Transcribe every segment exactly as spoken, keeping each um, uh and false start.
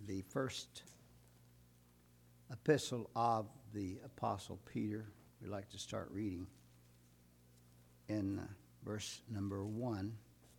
the first epistle of the Apostle Peter. We'd like to start reading in verse number one.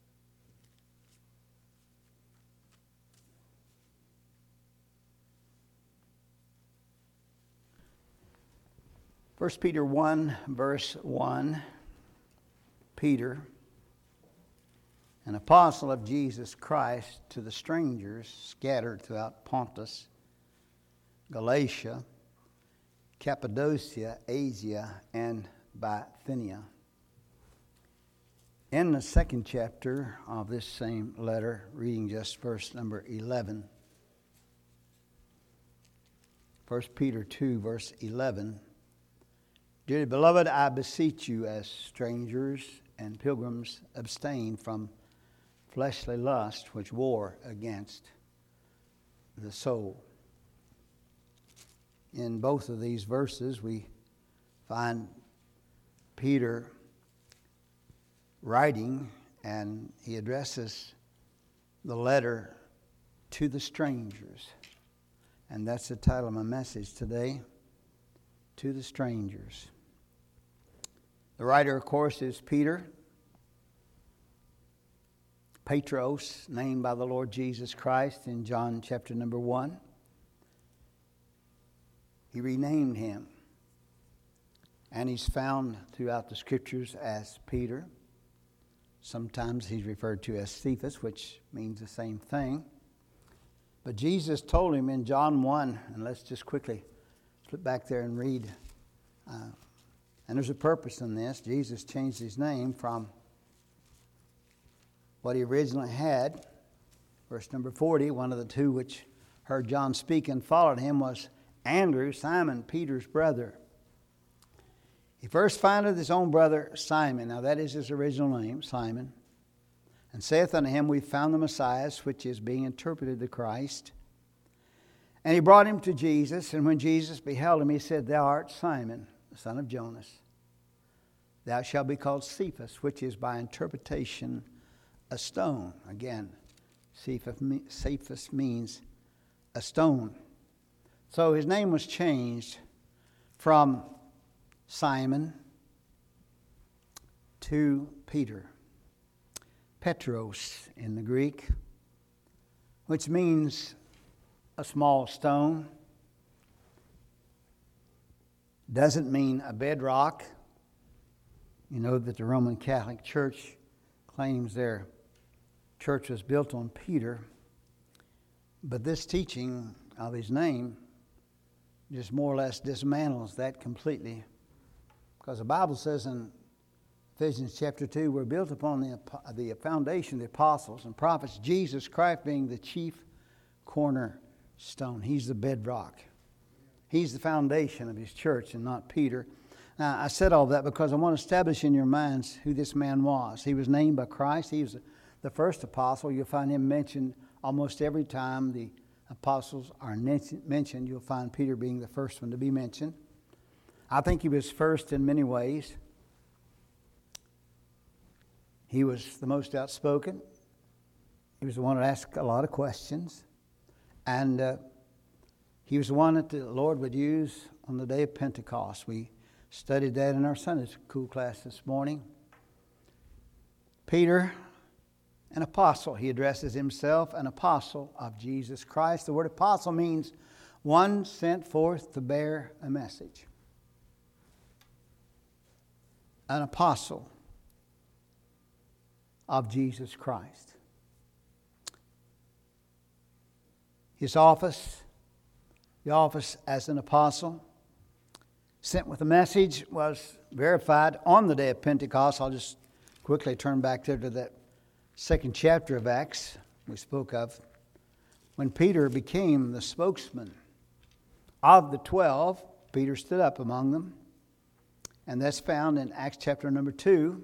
First Peter one, verse one. Peter, an apostle of Jesus Christ, to the strangers scattered throughout Pontus, Galatia, Cappadocia, Asia, and Bithynia. In the second chapter of this same letter, reading just verse number eleven, First Peter two, verse eleven, Dearly beloved, I beseech you as strangers and pilgrims, abstain from fleshly lust which war against the soul. In both of these verses, we find Peter writing, and he addresses the letter to the strangers. And that's the title of my message today, To the Strangers. The writer, of course, is Peter, Petros, named by the Lord Jesus Christ in John chapter number one. He renamed him, and he's found throughout the Scriptures as Peter. Sometimes he's referred to as Cephas, which means the same thing. But Jesus told him in John one, and let's just quickly flip back there and read. Uh, and there's a purpose in this. Jesus changed his name from what he originally had. Verse number forty, one of the two which heard John speak and followed him was Andrew, Simon Peter's brother. He first findeth his own brother Simon. Now that is his original name, Simon. And saith unto him, We found the Messiah, which is being interpreted the Christ. And he brought him to Jesus. And when Jesus beheld him, he said, Thou art Simon, the son of Jonas. Thou shalt be called Cephas, which is by interpretation a stone. Again, Cephas means a stone. So his name was changed from Simon to Peter. Petros in the Greek, which means a small stone. Doesn't mean a bedrock. You know that the Roman Catholic Church claims their church was built on Peter. But this teaching of his name just more or less dismantles that completely. Because the Bible says in Ephesians chapter two, we're built upon the, the foundation of the apostles and prophets, Jesus Christ being the chief cornerstone. He's the bedrock. He's the foundation of his church and not Peter. Now, I said all that because I want to establish in your minds who this man was. He was named by Christ. He was the first apostle. You'll find him mentioned almost every time the apostles are mentioned. You'll find Peter being the first one to be mentioned. I think he was first in many ways. He was the most outspoken. He was the one that asked a lot of questions. And uh, he was the one that the Lord would use on the day of Pentecost. We studied that in our Sunday school class this morning. Peter, an apostle. He addresses himself an apostle of Jesus Christ. The word apostle means one sent forth to bear a message. An apostle of Jesus Christ. His office, the office as an apostle, sent with a message, was verified on the day of Pentecost. I'll just quickly turn back there to that second chapter of Acts we spoke of, when Peter became the spokesman of the twelve. Peter stood up among them, and that's found in Acts chapter number two.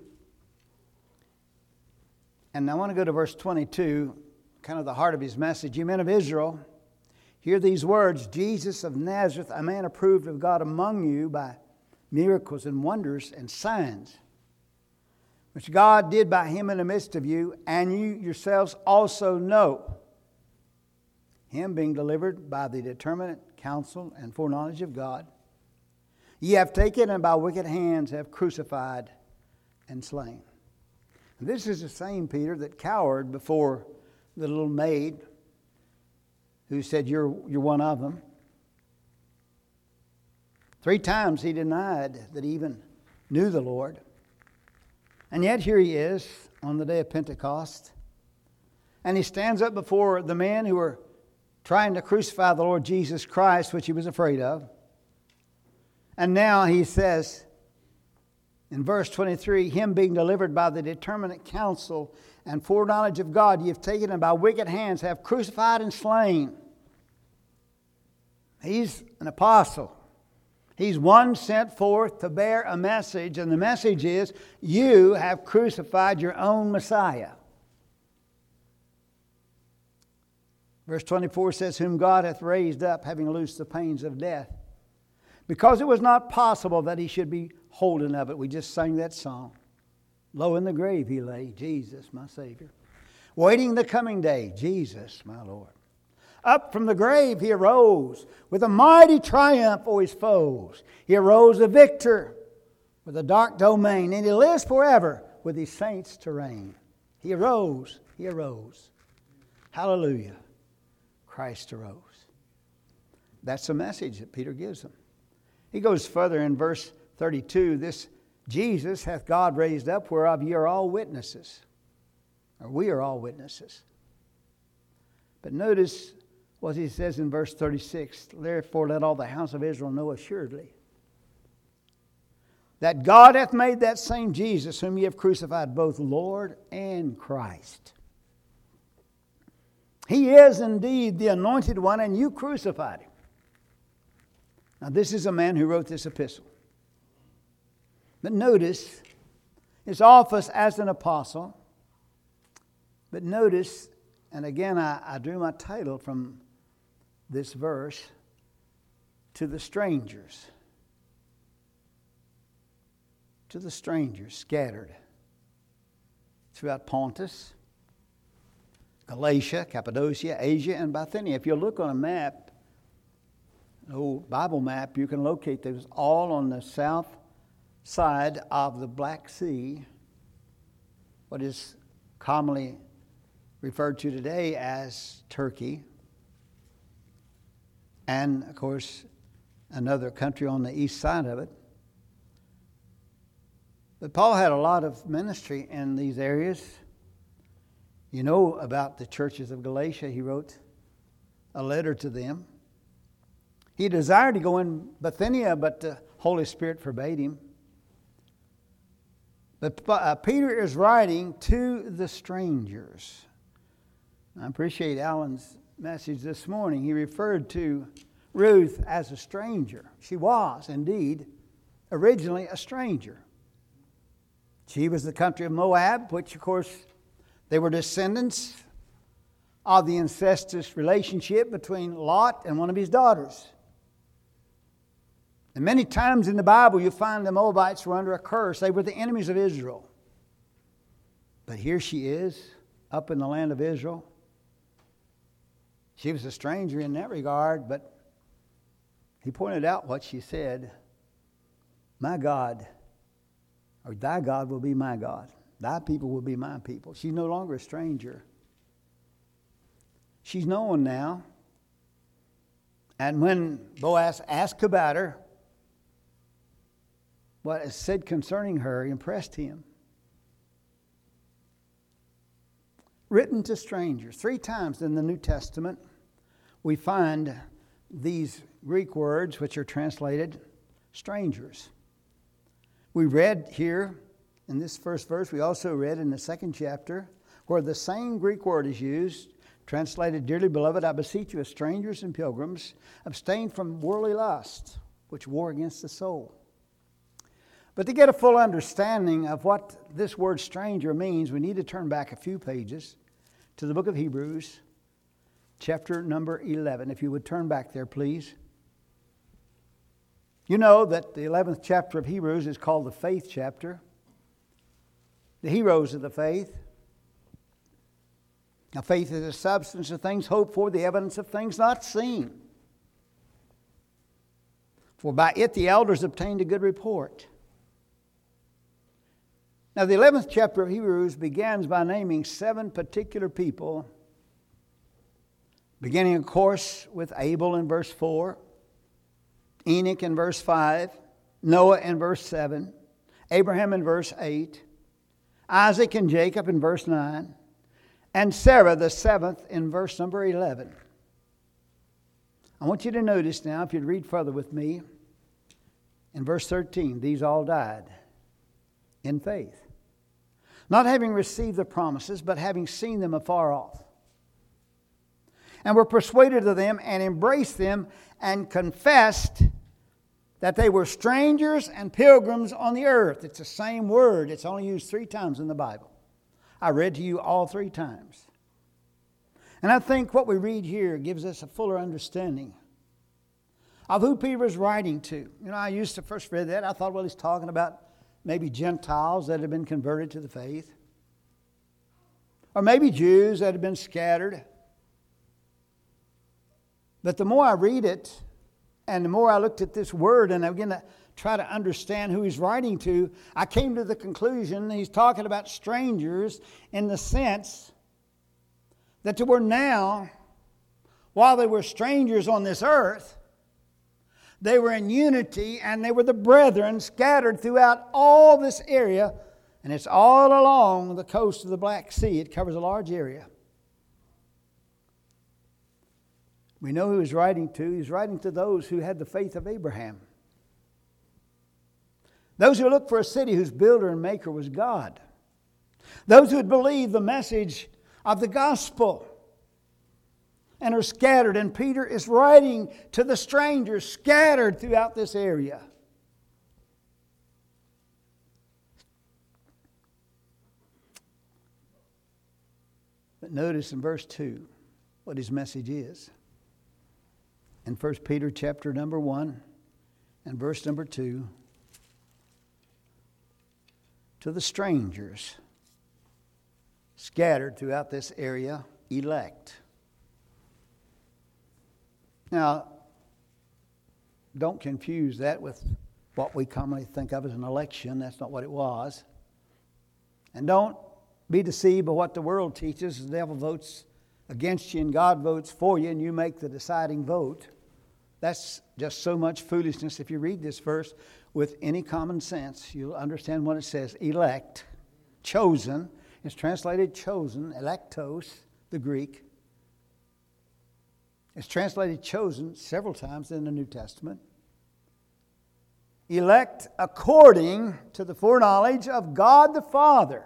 And I want to go to verse twenty-two, kind of the heart of his message. You men of Israel, hear these words, Jesus of Nazareth, a man approved of God among you by miracles and wonders and signs, which God did by him in the midst of you, and you yourselves also know. him being delivered by the determinate counsel and foreknowledge of God, ye have taken and by wicked hands have crucified and slain. And this is the same Peter that cowered before the little maid who said, you're, you're one of them. Three times he denied that he even knew the Lord. And yet here he is on the day of Pentecost. And he stands up before the men who are trying to crucify the Lord Jesus Christ, which he was afraid of. And now he says in verse twenty-three, him being delivered by the determinate counsel and foreknowledge of God, ye have taken and by wicked hands have crucified and slain. He's an apostle. He's one sent forth to bear a message, and the message is, you have crucified your own Messiah. Verse twenty-four says, whom God hath raised up, having loosed the pains of death, because it was not possible that he should be holden of it. We just sang that song. Low in the grave he lay, Jesus, my Savior. Waiting the coming day, Jesus, my Lord. Up from the grave he arose with a mighty triumph over his foes. He arose a victor with a dark domain, and he lives forever with his saints to reign. He arose, he arose. Hallelujah. Christ arose. That's the message that Peter gives them. He goes further in verse thirty-two. This Jesus hath God raised up, whereof ye are all witnesses. Or we are all witnesses. But notice what he says in verse thirty-six. Therefore let all the house of Israel know assuredly that God hath made that same Jesus whom ye have crucified both Lord and Christ. He is indeed the anointed one, and you crucified him. Now this is a man who wrote this epistle. But notice his office as an apostle. But notice, and again I, I drew my title from this verse, to the strangers. To the strangers scattered throughout Pontus, Galatia, Cappadocia, Asia, and Bithynia. If you look on a map, an old Bible map, you can locate those all on the south side of the Black Sea, what is commonly referred to today as Turkey, and of course another country on the east side of it. But Paul had a lot of ministry in these areas. You know about the churches of Galatia. He wrote a letter to them. He desired to go in Bithynia, but the Holy Spirit forbade him. But uh, Peter is writing to the strangers. I appreciate Alan's message this morning. He referred to Ruth as a stranger. She was, indeed, originally a stranger. She was the country of Moab, which, of course, they were descendants of the incestuous relationship between Lot and one of his daughters. And many times in the Bible you find the Moabites were under a curse. They were the enemies of Israel. But here she is, up in the land of Israel. She was a stranger in that regard, but he pointed out what she said. My God, or thy God will be my God. Thy people will be my people. She's no longer a stranger. She's known now. And when Boaz asked about her, what is said concerning her impressed him. Written to strangers. Three times in the New Testament we find these Greek words which are translated strangers. We read here in this first verse, we also read in the second chapter, where the same Greek word is used, translated, Dearly beloved, I beseech you as strangers and pilgrims, abstain from worldly lust, which war against the soul. But to get a full understanding of what this word stranger means, we need to turn back a few pages to the book of Hebrews, chapter number eleven. If you would turn back there, please. You know that the eleventh chapter of Hebrews is called the faith chapter. The heroes of the faith. Now, faith is the substance of things hoped for, the evidence of things not seen. For by it the elders obtained a good report. Now, the eleventh chapter of Hebrews begins by naming seven particular people, beginning, of course, with Abel in verse four, Enoch in verse five, Noah in verse seven, Abraham in verse eight, Isaac and Jacob in verse nine, and Sarah the seventh in verse number eleven. I want you to notice now, if you'd read further with me, in verse thirteen, these all died in faith, not having received the promises, but having seen them afar off, and were persuaded of them, and embraced them, and confessed that they were strangers and pilgrims on the earth. It's the same word. It's only used three times in the Bible. I read to you all three times. And I think what we read here gives us a fuller understanding of who Peter was writing to. You know, I used to first read that. I thought, well, he's talking about maybe Gentiles that had been converted to the faith. Or maybe Jews that had been scattered. But the more I read it, and the more I looked at this word, and I began to try to understand who he's writing to, I came to the conclusion he's talking about strangers in the sense that they were now, while they were strangers on this earth, they were in unity, and they were the brethren scattered throughout all this area, and it's all along the coast of the Black Sea. It covers a large area. We know who he's writing to. He's writing to those who had the faith of Abraham. Those who looked for a city whose builder and maker was God. Those who had believed the message of the gospel and are scattered. And Peter is writing to the strangers scattered throughout this area. But notice in verse two what his message is. In First Peter chapter number one and verse number two, to the strangers scattered throughout this area, elect. Now, don't confuse that with what we commonly think of as an election. That's not what it was. And don't be deceived by what the world teaches. The devil votes against you and God votes for you, and you make the deciding vote. That's just so much foolishness. If you read this verse with any common sense, you'll understand what it says. Elect, chosen. It's translated chosen, electos, the Greek. It's translated chosen several times in the New Testament. Elect according to the foreknowledge of God the Father.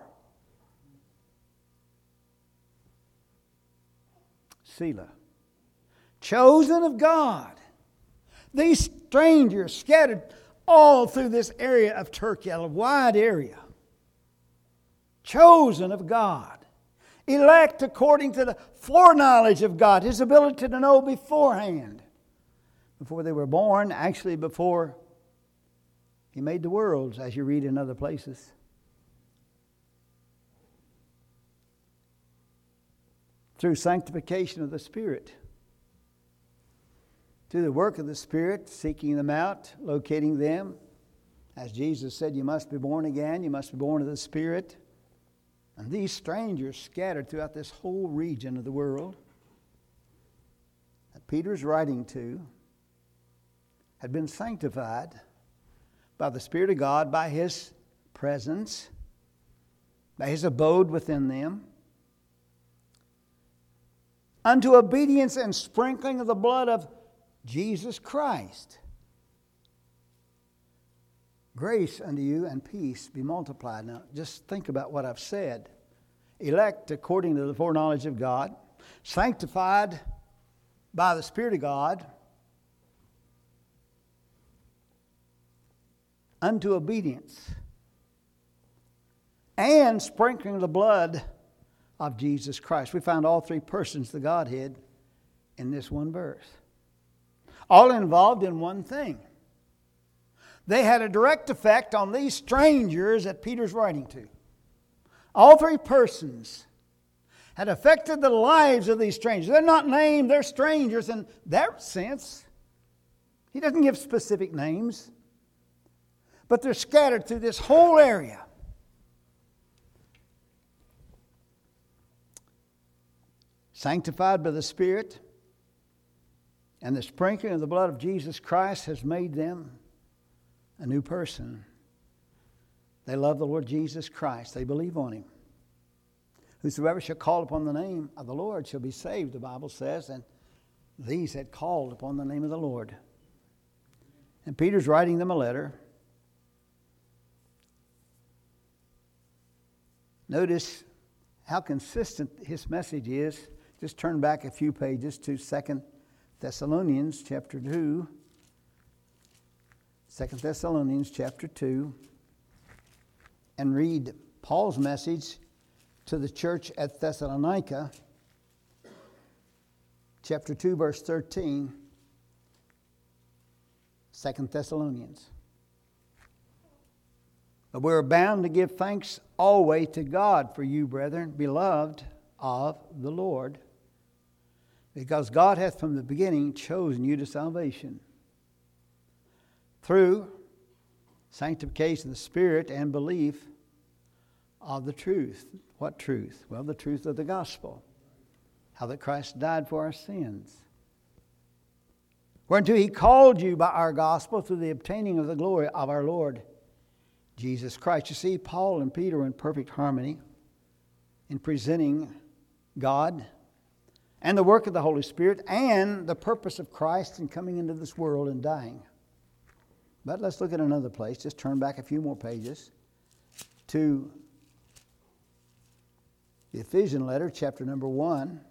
Selah. Chosen of God. These strangers scattered all through this area of Turkey, a wide area. Chosen of God. Elect according to the foreknowledge of God. His ability to know beforehand. Before they were born, actually before He made the worlds, as you read in other places. Through sanctification of the Spirit. Through the work of the Spirit, seeking them out, locating them. As Jesus said, you must be born again, you must be born of the Spirit. And these strangers scattered throughout this whole region of the world that Peter's writing to had been sanctified by the Spirit of God, by His presence, by His abode within them, unto obedience and sprinkling of the blood of Jesus Christ. Grace unto you and peace be multiplied. Now, just think about what I've said. Elect according to the foreknowledge of God, sanctified by the Spirit of God, unto obedience, and sprinkling of the blood of Jesus Christ. We find all three persons of the Godhead in this one verse. All involved in one thing. They had a direct effect on these strangers that Peter's writing to. All three persons had affected the lives of these strangers. They're not named, they're strangers in their sense. He doesn't give specific names, but they're scattered through this whole area. Sanctified by the Spirit, and the sprinkling of the blood of Jesus Christ has made them a new person. They love the Lord Jesus Christ. They believe on Him. Whosoever shall call upon the name of the Lord shall be saved, the Bible says, and these had called upon the name of the Lord. And Peter's writing them a letter. Notice how consistent his message is. Just turn back a few pages to Second Thessalonians chapter two. Second Thessalonians chapter two. And read Paul's message to the church at Thessalonica, chapter two, verse thirteen. Second Thessalonians. But we are bound to give thanks always to God for you, brethren, beloved of the Lord, because God hath from the beginning chosen you to salvation through sanctification of the Spirit and belief of the truth. What truth? Well, the truth of the gospel. How that Christ died for our sins. Whereunto He called you by our gospel through the obtaining of the glory of our Lord Jesus Christ. You see, Paul and Peter were in perfect harmony in presenting God and the work of the Holy Spirit and the purpose of Christ in coming into this world and dying. But let's look at another place. Just turn back a few more pages to the Ephesian letter, chapter number one.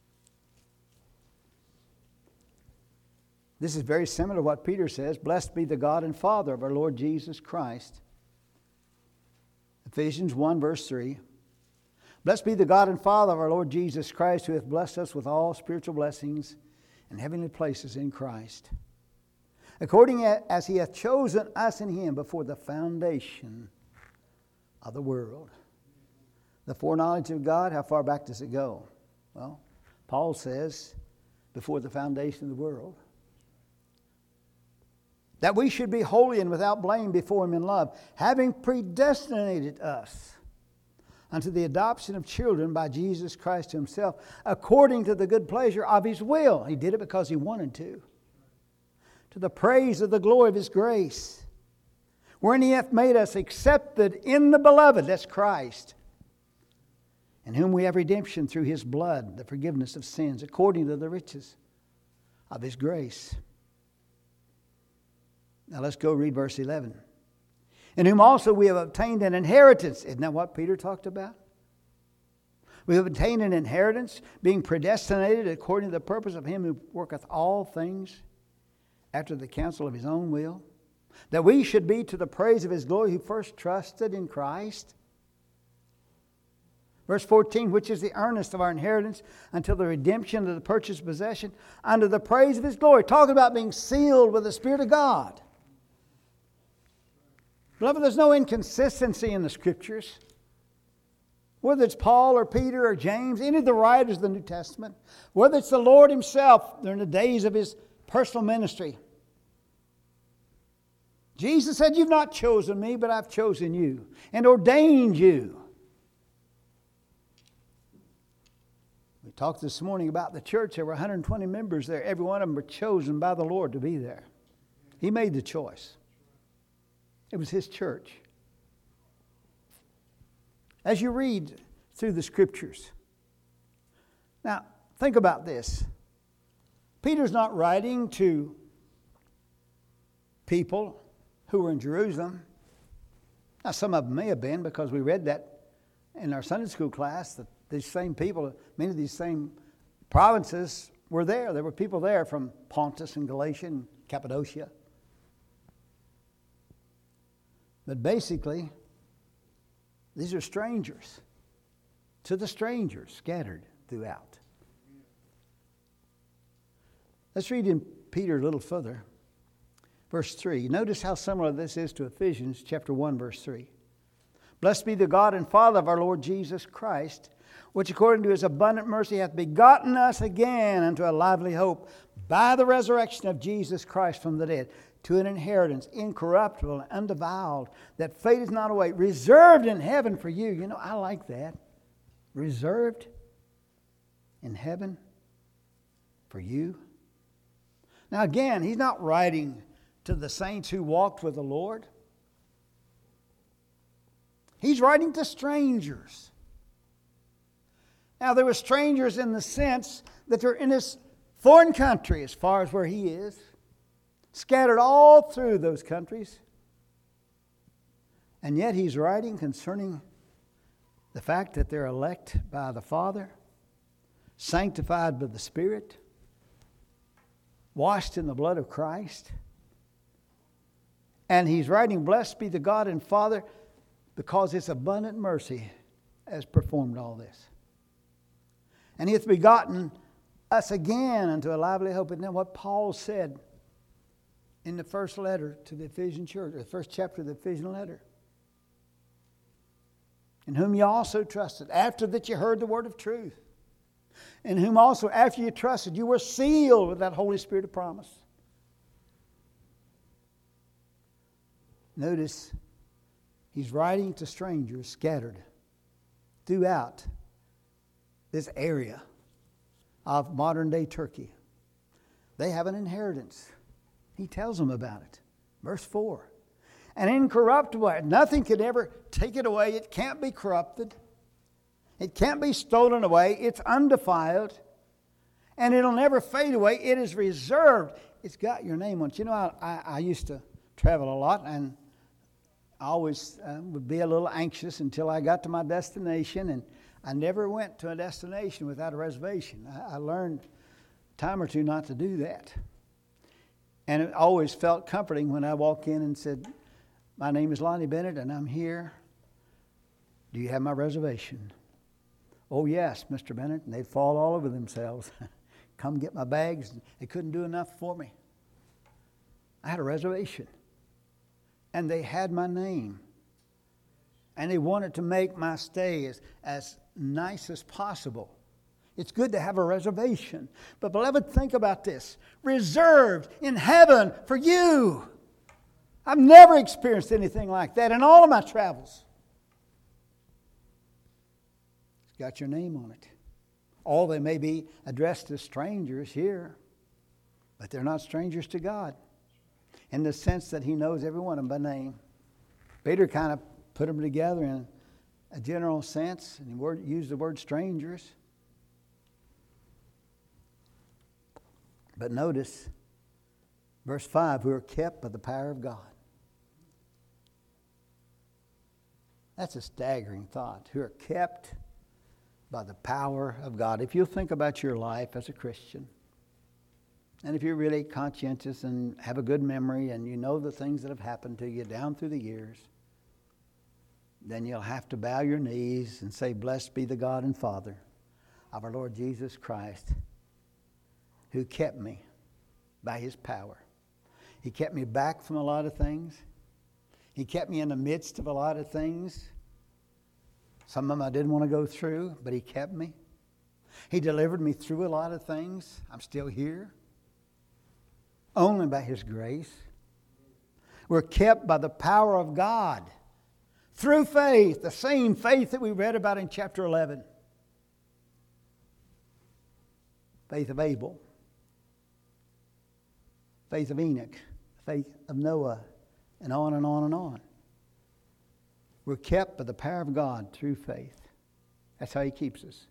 This is very similar to what Peter says. Blessed be the God and Father of our Lord Jesus Christ. Ephesians one, verse three. Blessed be the God and Father of our Lord Jesus Christ, who hath blessed us with all spiritual blessings and heavenly places in Christ, according as He hath chosen us in Him before the foundation of the world. The foreknowledge of God, how far back does it go? Well, Paul says, before the foundation of the world. That we should be holy and without blame before Him in love, having predestinated us unto the adoption of children by Jesus Christ Himself, according to the good pleasure of His will. He did it because He wanted to. To the praise of the glory of His grace, wherein He hath made us accepted in the Beloved, that's Christ, in whom we have redemption through His blood, the forgiveness of sins, according to the riches of His grace. Now let's go read verse eleven. In whom also we have obtained an inheritance. Isn't that what Peter talked about? We have obtained an inheritance, being predestinated according to the purpose of Him who worketh all things after the counsel of His own will, that we should be to the praise of His glory, who first trusted in Christ. Verse fourteen, which is the earnest of our inheritance until the redemption of the purchased possession, unto the praise of His glory. Talking about being sealed with the Spirit of God. Beloved, there's no inconsistency in the Scriptures. Whether it's Paul or Peter or James, any of the writers of the New Testament, whether it's the Lord Himself during the days of His personal ministry. Jesus said, you've not chosen me, but I've chosen you and ordained you. We talked this morning about the church. There were one hundred twenty members there. Every one of them were chosen by the Lord to be there. He made the choice. It was His church. As you read through the Scriptures, now think about this. Peter's not writing to people who were in Jerusalem. Now, some of them may have been, because we read that in our Sunday school class, that these same people, many of these same provinces were there. There were people there from Pontus and Galatia and Cappadocia. But basically, these are strangers to the strangers scattered throughout. Let's read in Peter a little further. Verse three. Notice how similar this is to Ephesians chapter one, verse three. Blessed be the God and Father of our Lord Jesus Christ, which according to his abundant mercy hath begotten us again unto a lively hope by the resurrection of Jesus Christ from the dead, to an inheritance incorruptible and undefiled, that fadeth not away, reserved in heaven for you. You know, I like that. Reserved in heaven for you. Now again, he's not writing to the saints who walked with the Lord. He's writing to strangers. Now, there were strangers in the sense that they're in this foreign country as far as where he is, scattered all through those countries. And yet he's writing concerning the fact that they're elect by the Father, sanctified by the Spirit, washed in the blood of Christ. And he's writing, blessed be the God and Father, because his abundant mercy has performed all this. And he hath begotten us again unto a lively hope. And then what Paul said in the first letter to the Ephesian church, or the first chapter of the Ephesian letter. In whom you also trusted, after that you heard the word of truth. In whom also, after you trusted, you were sealed with that Holy Spirit of promise. Notice, he's writing to strangers scattered throughout this area of modern-day Turkey. They have an inheritance. He tells them about it. Verse four. An incorruptible, nothing can ever take it away. It can't be corrupted. It can't be stolen away. It's undefiled. And it'll never fade away. It is reserved. It's got your name on it. You know, I, I, I used to travel a lot, and I always uh, would be a little anxious until I got to my destination, and I never went to a destination without a reservation. I, I learned a time or two not to do that. And it always felt comforting when I walk in and said, my name is Lonnie Bennett, and I'm here. Do you have my reservation? Oh, yes, Mister Bennett. And they'd fall all over themselves. Come get my bags. They couldn't do enough for me. I had a reservation. And they had my name. And they wanted to make my stay as, as nice as possible. It's good to have a reservation. But beloved, think about this. Reserved in heaven for you. I've never experienced anything like that in all of my travels. It's got your name on it. All they may be addressed as strangers here, but they're not strangers to God, in the sense that he knows every one of them by name. Peter kind of put them together in a general sense, and he word, used the word strangers. But notice, verse five, who are kept by the power of God. That's a staggering thought. Who are kept by the power of God. If you'll think about your life as a Christian, and if you're really conscientious and have a good memory and you know the things that have happened to you down through the years, then you'll have to bow your knees and say, blessed be the God and Father of our Lord Jesus Christ, who kept me by his power. He kept me back from a lot of things. He kept me in the midst of a lot of things. Some of them I didn't want to go through, but he kept me. He delivered me through a lot of things. I'm still here. Only by his grace. We're kept by the power of God. Through faith, the same faith that we read about in chapter eleven. Faith of Abel. Faith of Enoch. Faith of Noah. And on and on and on. We're kept by the power of God through faith. That's how he keeps us.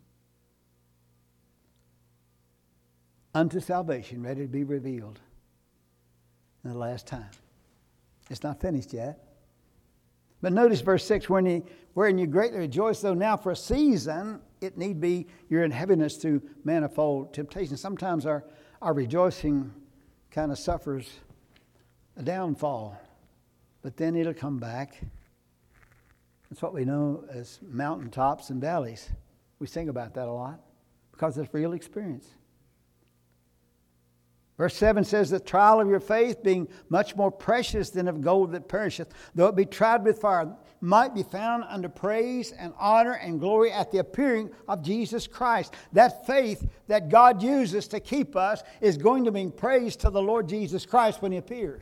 Unto salvation, ready to be revealed in the last time. It's not finished yet. But notice verse six, wherein you, wherein you greatly rejoice, though now for a season, it need be you're in heaviness through manifold temptations. Sometimes our, our rejoicing kind of suffers a downfall. But then it'll come back. That's what we know as mountaintops and valleys. We sing about that a lot because it's real experience. Verse seven says, the trial of your faith, being much more precious than of gold that perisheth, though it be tried with fire, might be found unto praise and honor and glory at the appearing of Jesus Christ. That faith that God uses to keep us is going to bring praise to the Lord Jesus Christ when He appears.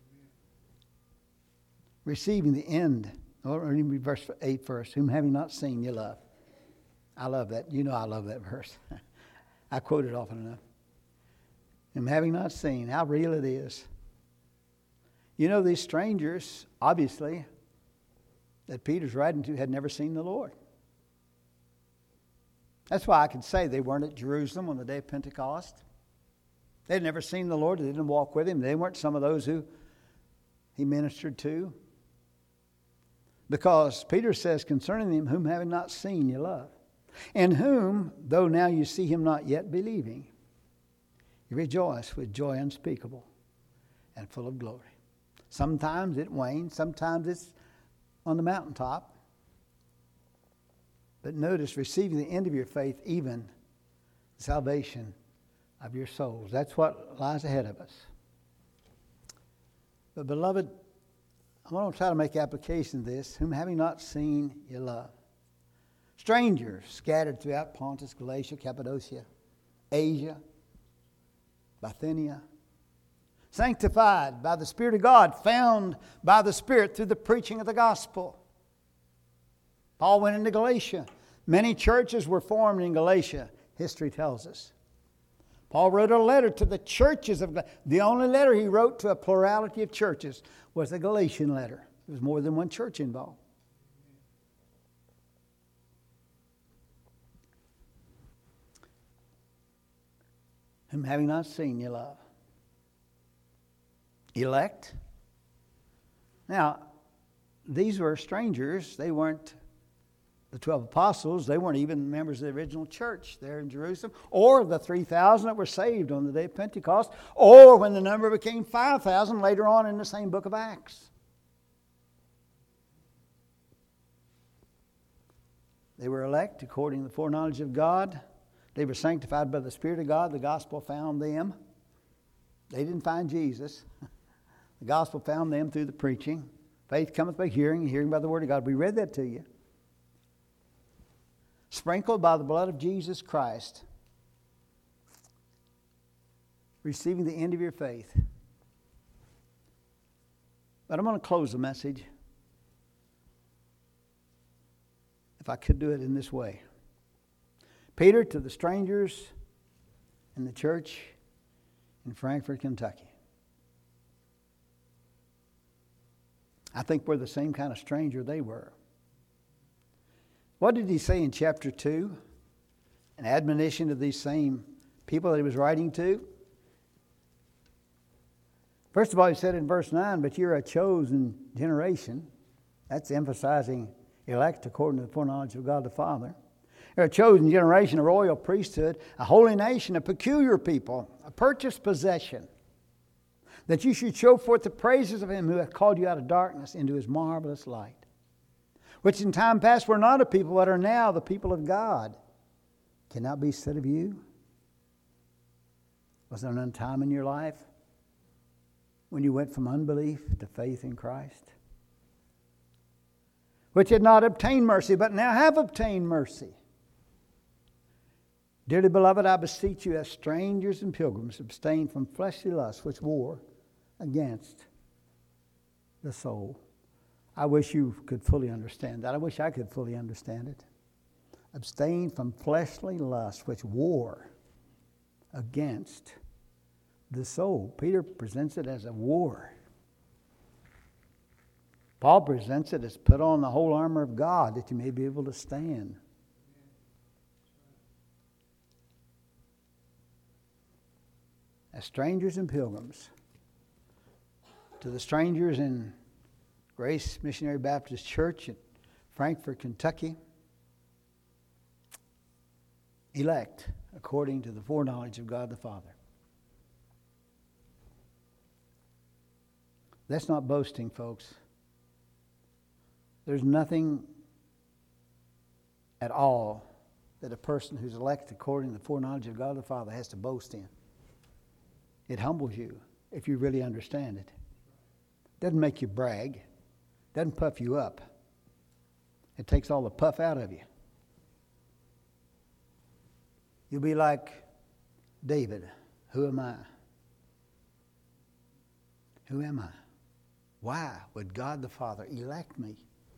Receiving the end. Or read verse eight first. Whom having not seen, you love. I love that. You know I love that verse. I quote it often enough. Whom having not seen, how real it is. You know, these strangers, obviously, that Peter's writing to had never seen the Lord. That's why I can say they weren't at Jerusalem on the day of Pentecost. They had never seen the Lord. They didn't walk with Him. They weren't some of those who He ministered to. Because Peter says concerning them, whom having not seen you love. In whom, though now you see Him not yet believing, you rejoice with joy unspeakable and full of glory. Sometimes it wanes. Sometimes it's on the mountaintop. But notice, receiving the end of your faith, even the salvation of your souls. That's what lies ahead of us. But beloved, I'm going to try to make application of this. Whom having not seen, you love. Strangers scattered throughout Pontus, Galatia, Cappadocia, Asia, Bithynia. Sanctified by the Spirit of God, found by the Spirit through the preaching of the gospel. Paul went into Galatia. Many churches were formed in Galatia, history tells us. Paul wrote a letter to the churches of Galatia. The only letter he wrote to a plurality of churches was the Galatian letter. There was more than one church involved. Whom having not seen, you love. Elect. Now, these were strangers. They weren't the twelve apostles. They weren't even members of the original church there in Jerusalem, or the three thousand that were saved on the day of Pentecost, or when the number became five thousand later on in the same book of Acts. They were elect according to the foreknowledge of God. They were sanctified by the Spirit of God. The gospel found them. They didn't find Jesus. The gospel found them through the preaching. Faith cometh by hearing, and hearing by the word of God. We read that to you. Sprinkled by the blood of Jesus Christ. Receiving the end of your faith. But I'm going to close the message, if I could do it in this way. Peter to the strangers in the church in Frankfort, Kentucky. I think we're the same kind of stranger they were. What did he say in chapter two? An admonition to these same people that he was writing to. First of all, he said in verse nine, but you're a chosen generation. That's emphasizing elect according to the foreknowledge of God the Father. You're a chosen generation, a royal priesthood, a holy nation, a peculiar people, a purchased possession, that you should show forth the praises of Him who hath called you out of darkness into His marvelous light, which in time past were not a people, but are now the people of God. Cannot be said of you? Was there a time in your life when you went from unbelief to faith in Christ? Which had not obtained mercy, but now have obtained mercy. Dearly beloved, I beseech you as strangers and pilgrims, abstain from fleshly lusts which war against the soul. I wish you could fully understand that. I wish I could fully understand it. Abstain from fleshly lusts which war against the soul. Peter presents it as a war. Paul presents it as put on the whole armor of God that you may be able to stand. As strangers and pilgrims, to the strangers in Grace Missionary Baptist Church at Frankfort, Kentucky, elect according to the foreknowledge of God the Father. That's not boasting, folks. There's nothing at all that a person who's elected according to the foreknowledge of God the Father has to boast in. It humbles you if you really understand it. Doesn't make you brag. Doesn't puff you up. It takes all the puff out of you. You'll be like David. Who am I? Who am I? Why would God the Father elect me?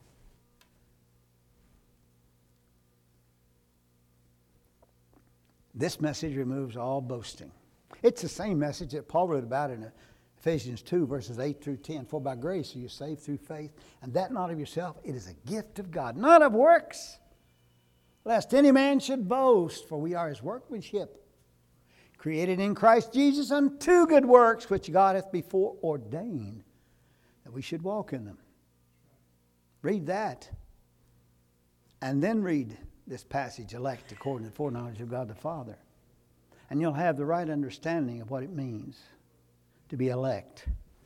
This message removes all boasting. It's the same message that Paul wrote about in Ephesians two, verses eight through ten. For by grace are you saved through faith, and that not of yourself. It is a gift of God, not of works, lest any man should boast. For we are his workmanship, created in Christ Jesus unto good works, which God hath before ordained that we should walk in them. Read that. And then read this passage, elect according to the foreknowledge of God the Father. And you'll have the right understanding of what it means to be elect.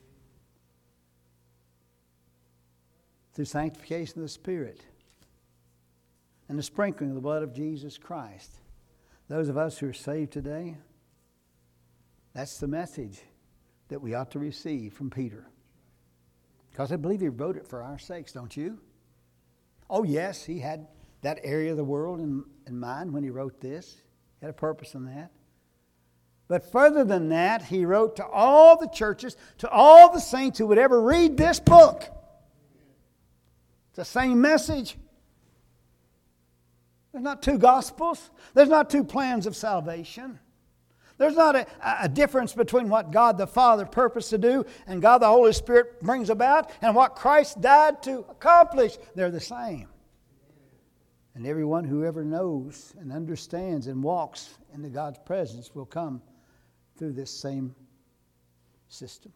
Through sanctification of the Spirit and the sprinkling of the blood of Jesus Christ. Those of us who are saved today, that's the message that we ought to receive from Peter. Because I believe he wrote it for our sakes, don't you? Oh yes, he had that area of the world in, in mind when he wrote this. He had a purpose in that. But further than that, he wrote to all the churches, to all the saints who would ever read this book. It's the same message. There's not two gospels. There's not two plans of salvation. There's not a, a difference between what God the Father purposed to do and God the Holy Spirit brings about and what Christ died to accomplish. They're the same. And everyone who ever knows and understands and walks into God's presence will come through this same system.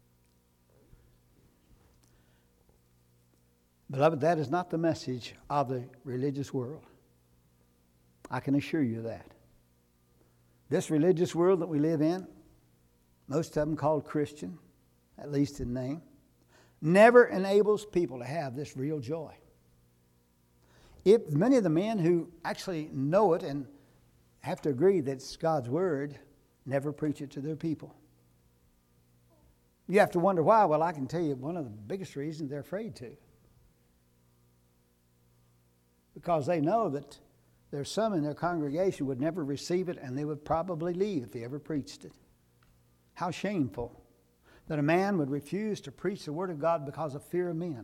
Beloved, that is not the message of the religious world. I can assure you that. This religious world that we live in, most of them called Christian, at least in name, never enables people to have this real joy. If many of the men who actually know it and have to agree that it's God's Word never preach it to their people. You have to wonder why. Well, I can tell you one of the biggest reasons they're afraid to. Because they know that there's some in their congregation would never receive it and they would probably leave if he ever preached it. How shameful that a man would refuse to preach the Word of God because of fear of men.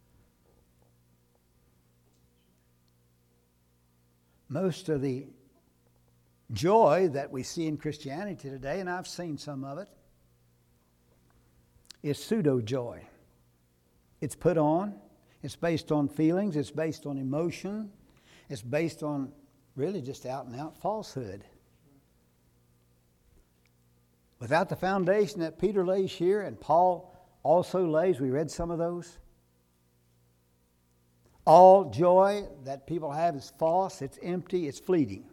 Most of the joy that we see in Christianity today, and I've seen some of it, is pseudo-joy. It's put on. It's based on feelings. It's based on emotion. It's based on really just out-and-out falsehood. Without the foundation that Peter lays here and Paul also lays, we read some of those, all joy that people have is false, it's empty, it's fleeting.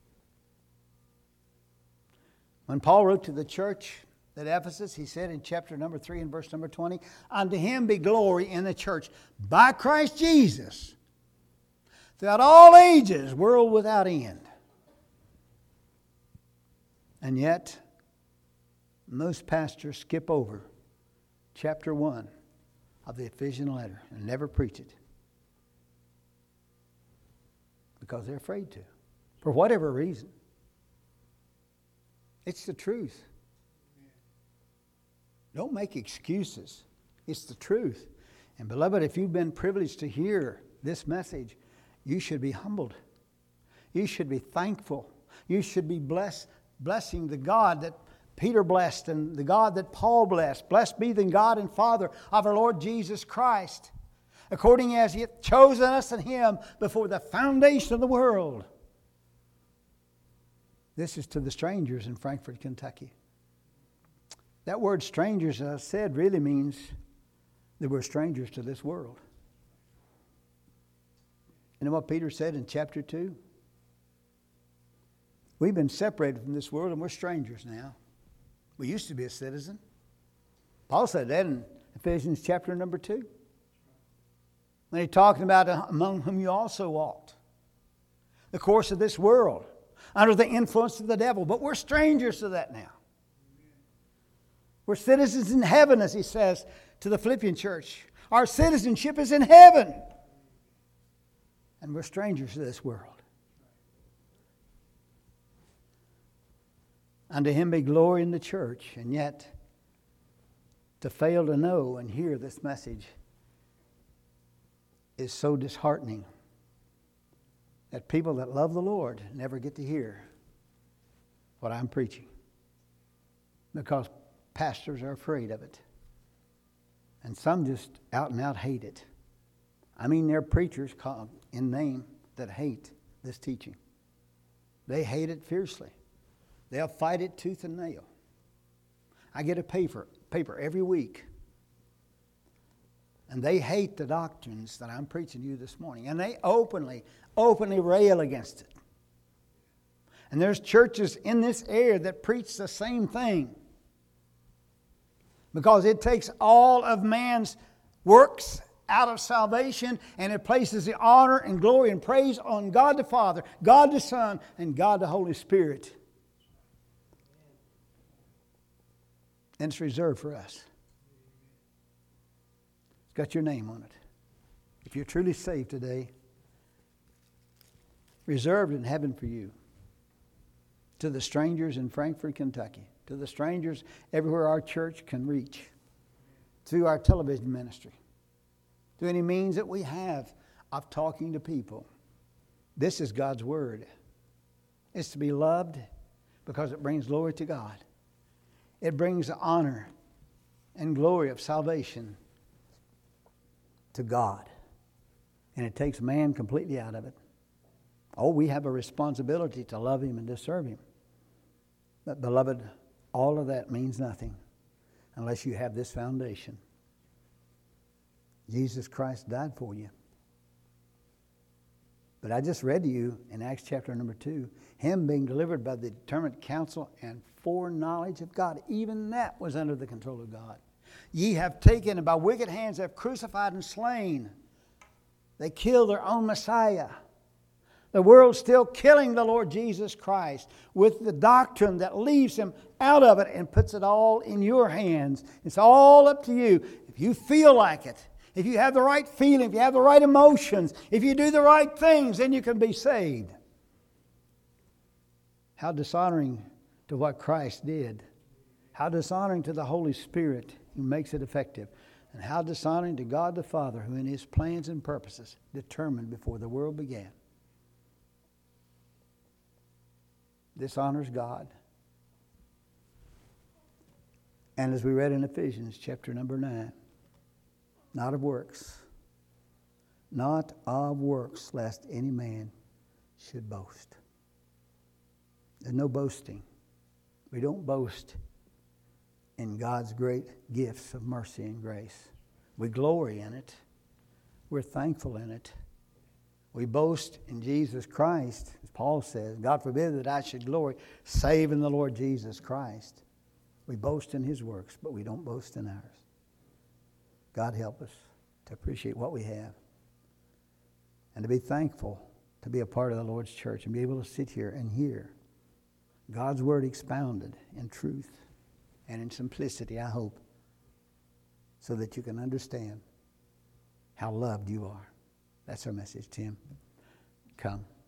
When Paul wrote to the church at Ephesus, he said in chapter number three and verse number twenty, unto him be glory in the church by Christ Jesus throughout all ages, world without end. And yet, most pastors skip over chapter one of the Ephesian letter and never preach it. Because they're afraid to. For whatever reason. It's the truth. Don't make excuses. It's the truth. And beloved, if you've been privileged to hear this message, you should be humbled. You should be thankful. You should be blessed, blessing the God that Peter blessed and the God that Paul blessed. Blessed be the God and Father of our Lord Jesus Christ, according as He hath chosen us in Him before the foundation of the world. This is to the strangers in Frankfort, Kentucky. That word strangers, as I said, really means that we're strangers to this world. You know what Peter said in chapter two? We've been separated from this world and we're strangers now. We used to be a citizen. Paul said that in Ephesians chapter number two. When he's talking about among whom you also walked. The course of this world. Under the influence of the devil. But we're strangers to that now. We're citizens in heaven, as he says to the Philippian church. Our citizenship is in heaven. And we're strangers to this world. Unto him be glory in the church. And yet, to fail to know and hear this message is so disheartening that people that love the Lord never get to hear what I'm preaching, because pastors are afraid of it. And some just out and out hate it. I mean, there are preachers called in name that hate this teaching. They hate it fiercely. They'll fight it tooth and nail. I get a paper, paper every week. And they hate the doctrines that I'm preaching to you this morning. And they openly, openly rail against it. And there's churches in this area that preach the same thing. Because it takes all of man's works out of salvation, and it places the honor and glory and praise on God the Father, God the Son, and God the Holy Spirit. And it's reserved for us. It's got your name on it. If you're truly saved today, reserved in heaven for you. To the strangers in Frankfort, Kentucky. To the strangers everywhere our church can reach. Through our television ministry. Through any means that we have of talking to people. This is God's Word. It's to be loved because it brings glory to God. It brings the honor and glory of salvation to God. And it takes man completely out of it. Oh, we have a responsibility to love Him and to serve Him. But beloved, all of that means nothing unless you have this foundation. Jesus Christ died for you. But I just read to you in Acts chapter number two, Him being delivered by the determined counsel and foreknowledge of God. Even that was under the control of God. Ye have taken and by wicked hands have crucified and slain. They killed their own Messiah. The world's still killing the Lord Jesus Christ with the doctrine that leaves Him out of it and puts it all in your hands. It's all up to you. If you feel like it, if you have the right feeling, if you have the right emotions, if you do the right things, then you can be saved. How dishonoring to what Christ did. How dishonoring to the Holy Spirit who makes it effective. And how dishonoring to God the Father who in His plans and purposes determined before the world began. This honors God. And as we read in Ephesians chapter number nine, not of works, not of works, lest any man should boast. There's no boasting. We don't boast in God's great gifts of mercy and grace. We glory in it. We're thankful in it. We boast in Jesus Christ, as Paul says, God forbid that I should glory, save in the Lord Jesus Christ. We boast in His works, but we don't boast in ours. God help us to appreciate what we have and to be thankful to be a part of the Lord's church and be able to sit here and hear God's Word expounded in truth and in simplicity, I hope, so that you can understand how loved you are. That's our message, Tim. Come.